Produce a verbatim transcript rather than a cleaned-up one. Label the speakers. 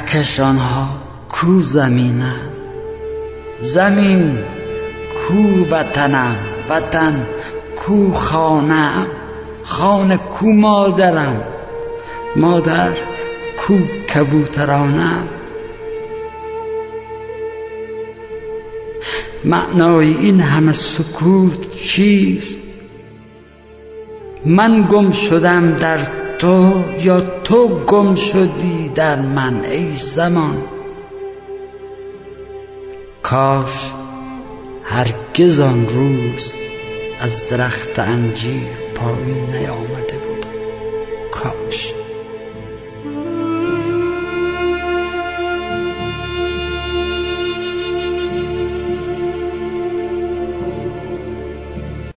Speaker 1: کهکشانها کو زمینم، زمین کو وطنم، وطن کو خانه‌ام، خانه کو مادرم، مادر کو کبوترانم. معنای این همه سکوت چیست؟ من گم شدم در تو یا تو گم شدی در من ای زمان؟ کاش هرگز آن روز از درخت انجیر پایین نیامده بودم، کاش.